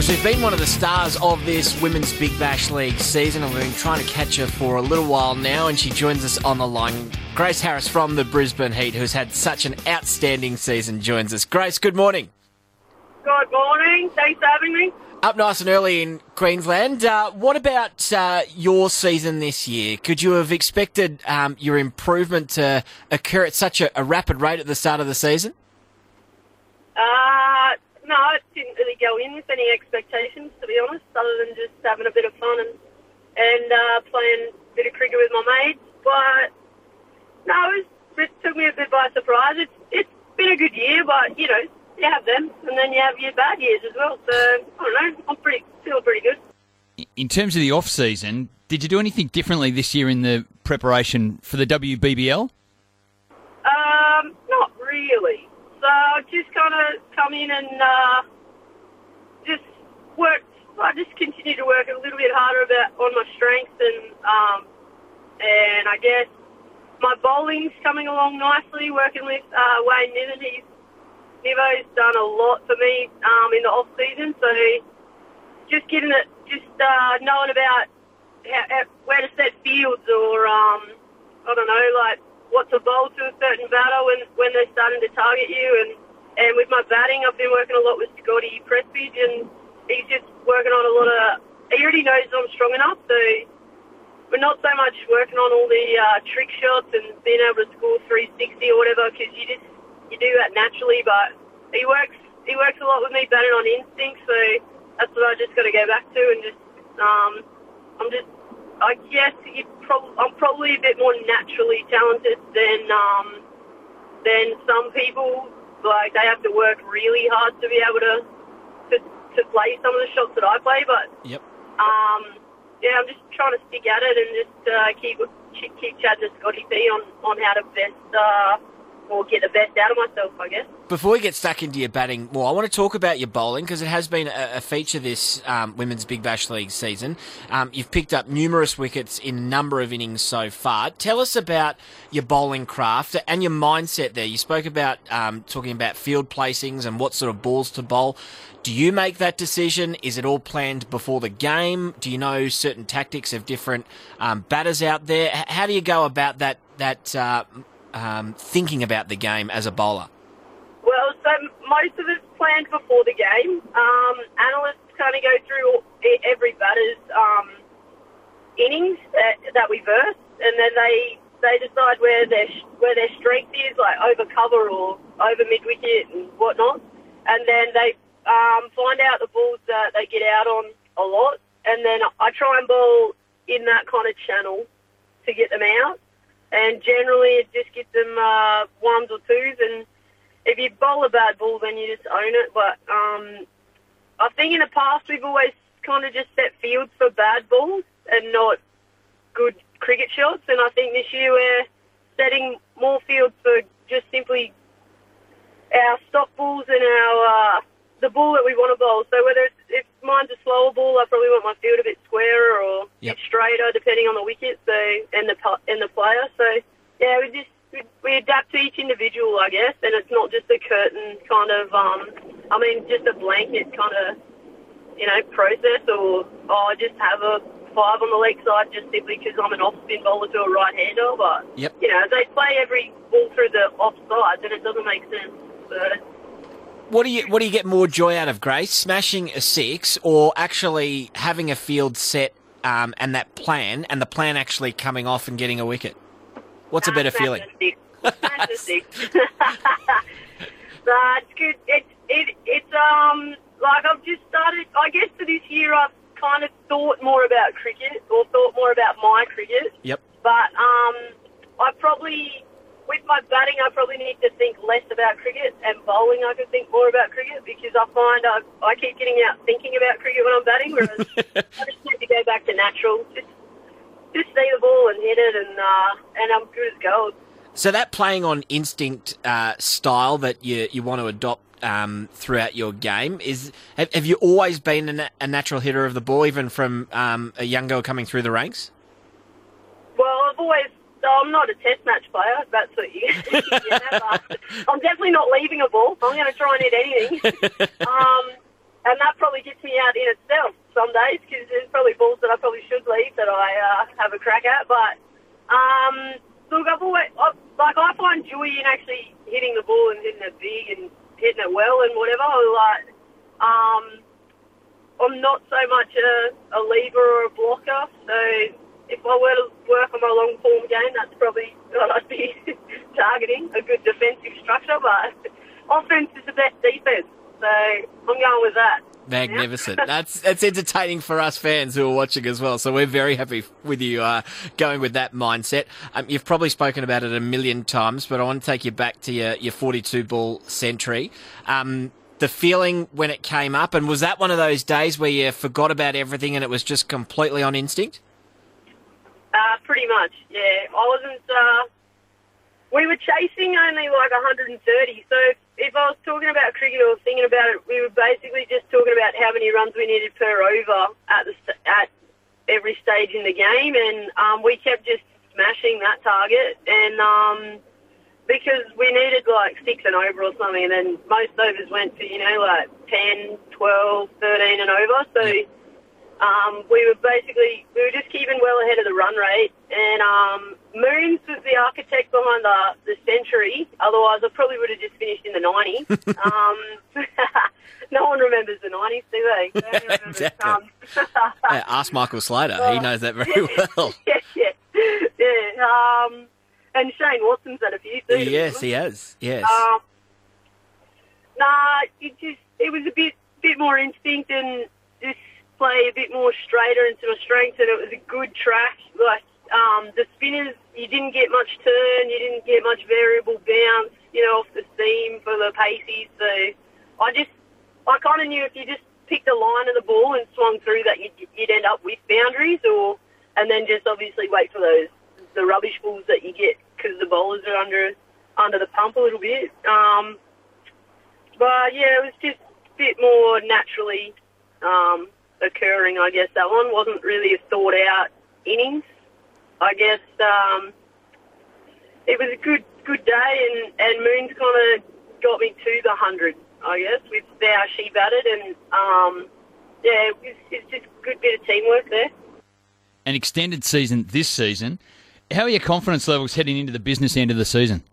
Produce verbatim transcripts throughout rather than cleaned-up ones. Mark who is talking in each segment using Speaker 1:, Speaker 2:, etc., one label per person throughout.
Speaker 1: Well, she's been one of the stars of this Women's Big Bash League season, and we've been trying to catch her for a little while now, and she joins us on the line. Grace Harris from the Brisbane Heat, who's had such an outstanding season, joins us. Grace, good morning.
Speaker 2: Good morning. Thanks for having me.
Speaker 1: Up nice and early in Queensland. Uh, what about uh, your season this year? Could you have expected um, your improvement to occur at such a, a rapid rate at the start of the season?
Speaker 2: Uh, no, I didn't really go in with any expectations, to be honest, other than just having a bit of fun and, and uh, playing a bit of cricket with my mates. But, no, it, was, it took me a bit by surprise. It's, it's been a good year, but, you know, you have them, and then you have your bad years as well. So, I don't know, I'm pretty, feeling pretty good.
Speaker 3: In terms of the off-season, did you do anything differently this year in the preparation for the W B B L?
Speaker 2: Um, not really. So I just kind of come in and uh, just worked. I just continued to work a little bit harder about on my strengths, and um, and I guess my bowling's coming along nicely. Working with uh, Wayne Niven, he's Nivo's done a lot for me um, in the off season. So just getting it, just uh, knowing about how, how, where to set fields, or um, I don't know, like, what to bowl to a certain batter when, when they're starting to target you. And, and with my batting, I've been working a lot with Scotty Prestidge, and he's just working on a lot of... He already knows I'm strong enough, so we're not so much working on all the uh, trick shots and being able to score three sixty or whatever, because you just you do that naturally. But he works he works a lot with me batting on instinct, so that's what I just got to go back to. And just um, I'm just... I guess you prob- I'm probably a bit more naturally talented than um, than some people. Like, they have to work really hard to be able to, to to play some of the shots that I play. But
Speaker 1: Yep.
Speaker 2: um, yeah, I'm just trying to stick at it and just uh, keep keep chatting to Scotty P on, on how to best uh, or get the best out of myself, I guess.
Speaker 1: Before we get stuck into your batting more, I want to talk about your bowling, because it has been a, a feature this um, Women's Big Bash League season. Um, you've picked up numerous wickets in a number of innings so far. Tell us about your bowling craft and your mindset there. You spoke about um, talking about field placings and what sort of balls to bowl. Do you make that decision? Is it all planned before the game? Do you know certain tactics of different um, batters out there? H- how do you go about that, that uh, um, thinking about the game as a bowler?
Speaker 2: Well, so most of it's planned before the game. Um, analysts kind of go through every batter's um, innings that, that we verse, and then they they decide where their where their strength is, like over cover or over mid wicket and whatnot, and then they um, find out the balls that they get out on a lot, and then I try and bowl in that kind of channel to get them out, and generally it just gets them uh, ones or twos. And if you bowl a bad ball, then you just own it. But um, I think in the past we've always kind of just set fields for bad balls and not good cricket shots. And I think this year we're setting more fields for just simply our stop balls and our uh, the ball that we want to bowl. So whether it's, if mine's a slower ball, I probably want my field a bit squarer or
Speaker 1: Yep.
Speaker 2: a bit straighter, depending on the wicket. So and the and the player. So yeah, we just. We adapt to each individual, I guess, and it's not just a curtain kind of, um, I mean, just a blanket kind of, you know, process, or oh, I just have a five on the leg side just simply because I'm an off-spin bowler to a right-hander. But,
Speaker 1: Yep.
Speaker 2: you know, they play every ball through the off-side, then it doesn't make sense. So,
Speaker 1: What do you what do you get more joy out of, Grace? Smashing a six, or actually having a field set um, and that plan, and the plan actually coming off and getting a wicket? What's a better
Speaker 2: Smash
Speaker 1: feeling?
Speaker 2: the six. Smash the six. No, it's good. It's it, it's um like I've just started. I guess for this year I've kind of thought more about cricket, or thought more about my cricket.
Speaker 1: Yep.
Speaker 2: But um, I probably with my batting I probably need to think less about cricket, and bowling I could think more about cricket, because I find I I keep getting out thinking about cricket when I'm batting, whereas I just need to go back to natural. Just Just see the ball and hit it, and uh, and I'm good as gold.
Speaker 1: So that playing on instinct uh, style that you you want to adopt um, throughout your game is have, have you always been a, na- a natural hitter of the ball, even from um, a young girl coming through the ranks?
Speaker 2: Well, I've always. I'm not a test match player. If that's what you. you have, uh, I'm definitely not leaving a ball. I'm going to try and hit anything. um, and that probably gets me out in itself some days because there's probably balls that I probably should leave that I uh, have a crack at. But um, look, I've always I, like I find joy in actually hitting the ball and hitting it big and hitting it well and whatever. Like um, I'm not so much a, a lever or a blocker, so if I were to work on my long form game, that's probably what I'd be targeting, a good defensive structure. But offense is the best defense, so I'm going with that.
Speaker 1: Magnificent. That's that's entertaining for us fans who are watching as well. So we're very happy with you uh, going with that mindset. Um, you've probably spoken about it a million times, but I want to take you back to your, your forty-two ball century. Um, the feeling when it came up, and was that one of those days where you forgot about everything and it was just completely on instinct?
Speaker 2: Uh, pretty much, yeah. I wasn't... Uh, we were chasing only like one hundred thirty, so if I was talking about cricket or thinking about it, we were basically just talking about how many runs we needed per over at the at every stage in the game, and um, we kept just smashing that target, and um, because we needed like six and over or something, and then most overs went to, you know, like ten, twelve, thirteen and over, so um, we were basically, we were just keeping well ahead of the run rate, and um, Moons was the architect behind the, the century. Otherwise, I probably would have just finished in the nineties. um, no one remembers the nineties, do they? No one remembers,
Speaker 1: Exactly.
Speaker 2: um,
Speaker 1: Yeah, ask Michael Slater. He knows that very well.
Speaker 2: yeah, yeah, yeah. Um, and Shane Watson's had a few too.
Speaker 1: Yes, he has. Yes.
Speaker 2: Um, nah, it just it was a bit bit more instinct and just play a bit more straighter into my strengths, and it was a good track. Like um, the spinners, you didn't get much turn, you didn't get much variable bounce, you know, off the seam for the paces. So I just I kind of knew if you just picked a line of the ball and swung through that, you'd, you'd end up with boundaries, or and then just obviously wait for those the rubbish balls that you get because the bowlers are under under the pump a little bit. Um, but yeah, it was just a bit more naturally um, occurring. I guess that one wasn't really a thought out innings. I guess um, it was a good good day, and and Moons kind of got me to the hundred. I guess with how she batted, and um, yeah, it was, it's just a good bit of teamwork there.
Speaker 3: An extended season this season. How are your confidence levels heading into the business end of the season?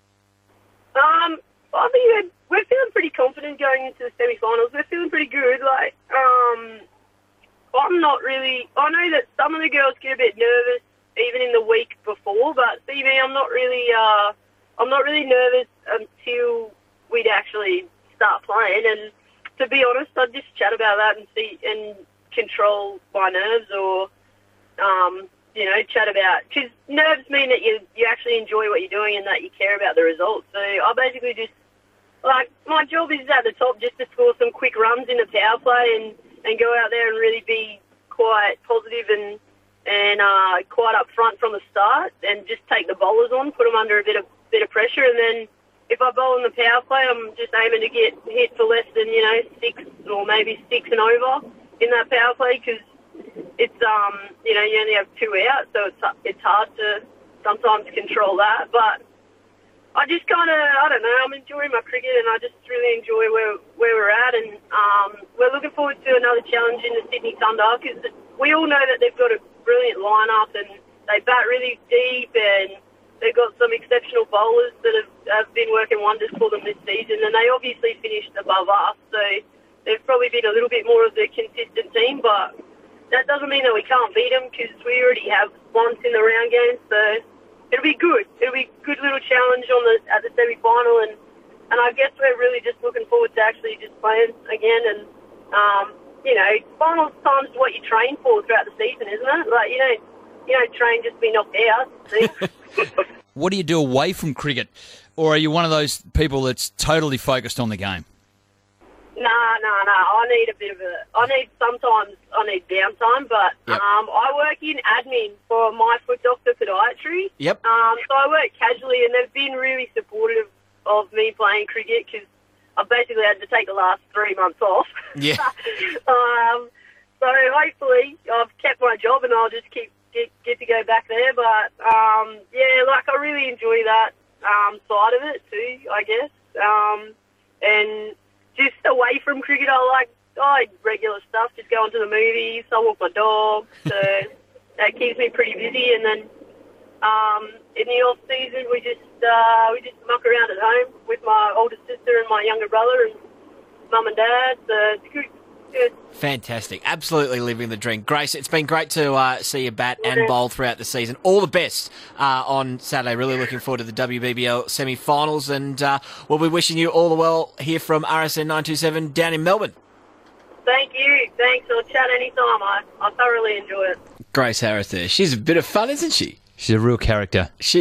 Speaker 2: Um, I think we're, we're feeling pretty confident going into the semi-finals. We're feeling pretty good. Like, um, I'm not really. I know that some of the girls get a bit nervous even in the week before, but see me, I'm not really. Uh, I'm not really nervous until we'd actually start playing. And to be honest, I'd just chat about that and see and control my nerves, or um. you know, chat about, because nerves mean that you you actually enjoy what you're doing and that you care about the results. So I basically just, like, my job is at the top just to score some quick runs in the power play and, and go out there and really be quite positive and and uh, quite up front from the start, and just take the bowlers on, put them under a bit of bit of pressure, and then if I bowl in the power play, I'm just aiming to get hit for less than, you know, six or maybe six and over in that power play, because it's, um, you know, you only have two out, so it's it's hard to sometimes control that. But I just kind of, I don't know, I'm enjoying my cricket, and I just really enjoy where where we're at. And um, we're looking forward to another challenge in the Sydney Thunder, because we all know that they've got a brilliant lineup and they bat really deep, and they've got some exceptional bowlers that have, have been working wonders for them this season. And they obviously finished above us, so they've probably been a little bit more of the consistent team, but that doesn't mean that we can't beat them, because we already have once in the round games. So it'll be good. It'll be a good little challenge on the at the semi-final, and, and I guess we're really just looking forward to actually just playing again. And um, you know, finals time's what you train for throughout the season, isn't it? Like, you don't you don't train just to be knocked out.
Speaker 3: What do you do away from cricket, or are you one of those people that's totally focused on the game?
Speaker 2: Nah, nah, nah. I need a bit of a. I need sometimes. I need downtime, but
Speaker 1: Yep.
Speaker 2: um, I work in admin for My Foot Doctor Podiatry.
Speaker 1: Yep.
Speaker 2: Um, so I work casually, and they've been really supportive of me playing cricket, because I basically had to take the last three months off.
Speaker 1: Yeah.
Speaker 2: um, so hopefully I've kept my job, and I'll just keep get, get to go back there. But um, yeah, like, I really enjoy that um, side of it too, I guess. Um, and just away from cricket, I like oh, regular stuff, just going to the movies. I walk my dog, so that keeps me pretty busy. And then um, in the off season, we just uh, we just muck around at home with my older sister and my younger brother and mum and dad. So it's good. Good.
Speaker 1: Fantastic. Absolutely living the dream. Grace, it's been great to uh, see you bat and
Speaker 2: Yeah.
Speaker 1: bowl throughout the season. All the best uh, on Saturday. Really looking forward to the W B B L semi-finals, and uh, we'll be wishing you all the well here from R S N nine two seven down in Melbourne.
Speaker 2: Thank you. Thanks. I'll chat anytime. I, I thoroughly enjoy it.
Speaker 1: Grace Harris there. She's a bit of fun, isn't she?
Speaker 3: She's a real character.
Speaker 1: She